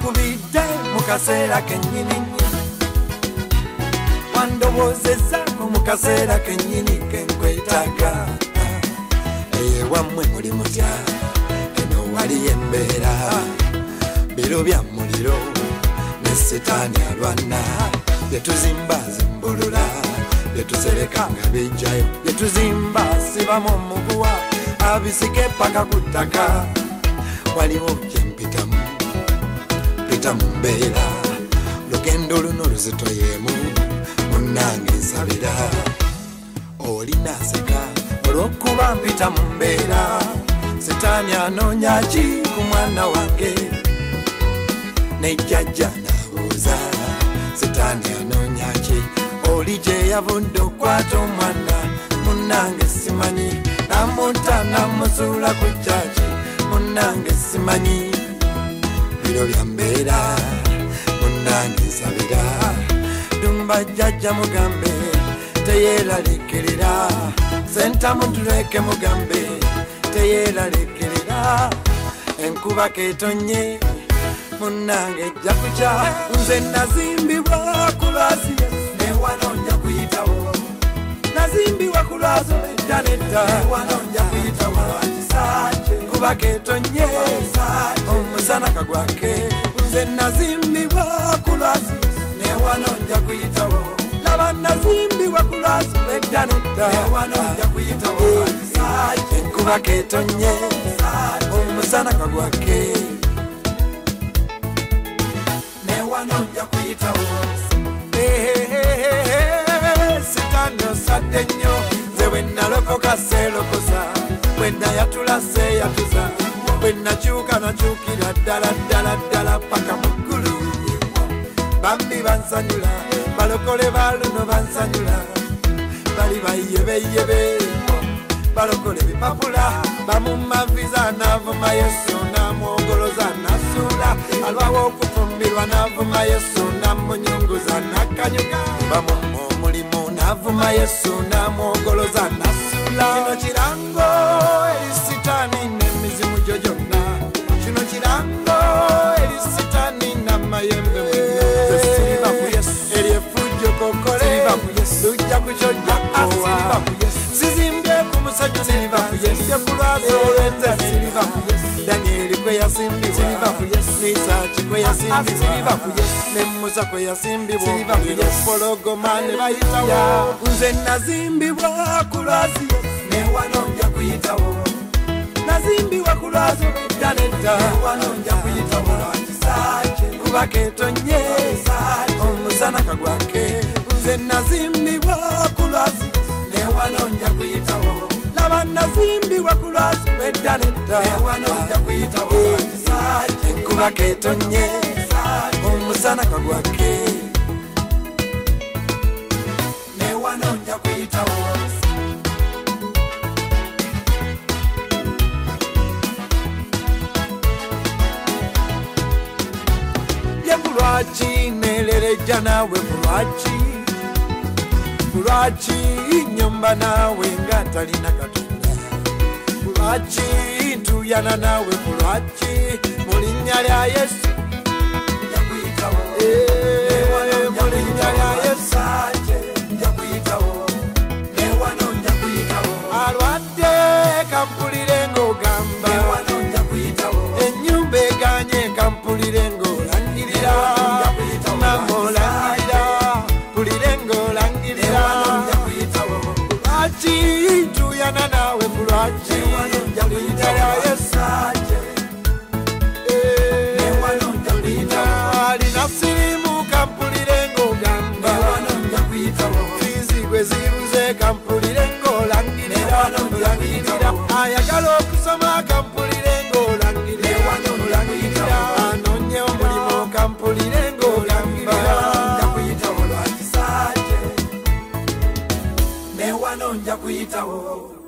wankubidde mu kaseera kennyini wandowoozezzaako mu kaseera kennyini kenkwetaaga eyewammwe muli mutya eno wali embeera biro bya muliro ne setaani alwana byetuzimba zimbulula byetusereka nga bijjayo byetuzimba sibamu omuguwa abisike paka ku ttaka waliwo kyempitamu pita mu mbeera lugendo luno luzitoyeemu munnange nsabira olinaaseka olw'okuba mpita mu mbeera setaani anoonya ki ku mwana wange nejjajja n'abuuza setaani anoonya ki oli gye yavudde okwata omwana munnange simanyi namunta namusuula ku kyaki munnange simanyi biro bya mbeera munnange nsabira dumba jjajja mugambe teyeeraliikirira sentamu tuleke mugambe teyeeraliikirira enkuba keetonye munnange ejja kukya nze nazimbibwa ku lwasi newano nja kuyitawo nazimbibwa ku lwazo edda nedda newano nja kuyitawo kisanje kuba keetonye omusana kagwake nze nazimbibwa ku lwazi newano nja kuyitawo laba nazimbibwa ku lwazi edda nedda newano nja kuyitawo kisanje kuba keetonye omusana kagwake newano nja kuyitawo sitaani osadde nnyo nze bwe nalokoka seelokoza bwe nayatula seeyatuza bwe nakyuka nakyukira ddala ddala ddala paka mu ggulu bambi bansanyula balokole baluno bansanyula bali bayebeyebe balokole bipapula bamumma viza n'avuma yesu n'amwogoloza n'asuula alwawo okufumbirwa n'avuma yesu n'amunyunguza n'akanyuga bamumma omulimu n'avuma yesu n'amwogoloza n'asuula kino kirango eri sitaani n'emizimu gyo gyonna kino kirango eri sitaani n'amayembe mwenna siriba ku yesu eri effujjo kokole lujja kukyojja kowa sizimbye ku musajja siriba ku yesu ku lwazo olwenze siriba ku yesu Danieli kwe yasimbibwa siriba ku yesu Isaaki kwe yasimbibwa siriba ku yesu ne Musa kwe yasimbibwa siriba ku yesu pologoma ne bayitawo nze nazimbibwa ku lwazi newano nja kuyitawo nazimbibwa ku lwazo edda nedda newano nja kuyitawo kisanje kuba keetonye omusana kagwake nze nazimbibwa ku lwazi newano nja kuyitawo laba nazimbibwa ku lwazi edda nedda newano nja kuyitawo kisanje kuba keetonye omusana kagwake newano nja kuyitawo Lwaki nelerejja naawe lwaki nyomba naawe nga talina katonda lwaki ntuyana naawe lwaki mu linnya lya yesu nja kuyitawo mu linnya lya yesu nja kuyitawo newano nja kuyitawo alwadde kampulire ng'ogamba newano nja kuyitawo ennyumba eganye kampulire ng'olangirira ntuyana naawe ku lwaki alina sirimu kampulire ng'ogamba fiizi gwe zibuze kampulire ng'olangirira ayagala okusoma kampulire ng'olangirira anoonye omulimu kampulire ng'olangirira nja kuyitawo